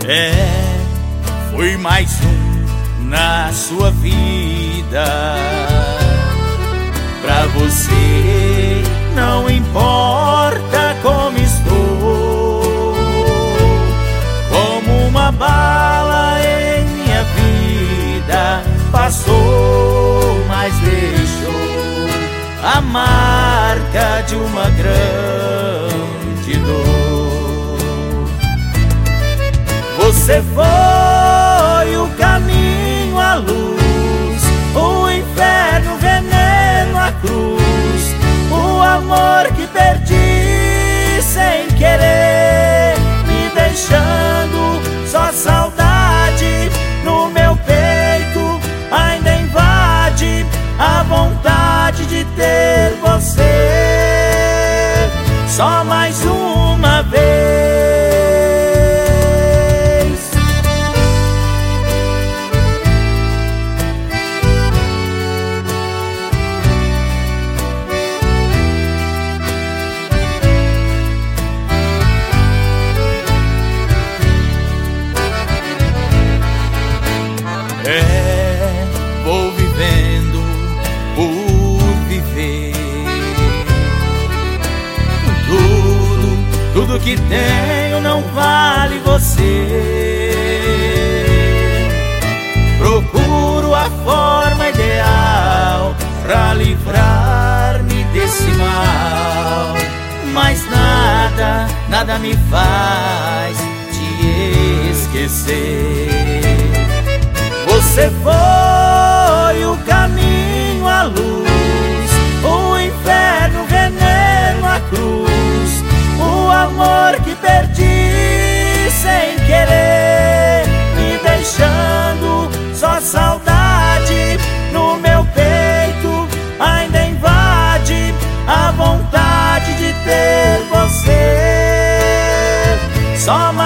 Fui mais um na sua vida. Pra você não importa como estou, como uma bala em minha vida passou, mas deixou a marca de uma grande dor. Você foi o caminho, a luz, o inferno, o veneno, a cruz, o amor que perdi sem querer, me deixando só saudade no meu peito. Ainda invade a vontade de ter você só mais uma vez. Vou vivendo por viver. Tudo que tenho não vale você. Procuro a forma ideal pra livrar-me desse mal, mas nada me faz te esquecer. Você foi o caminho, a luz, o inferno, o veneno, a cruz, o amor que perdi sem querer, me deixando só saudade no meu peito. Ainda invade a vontade de ter você só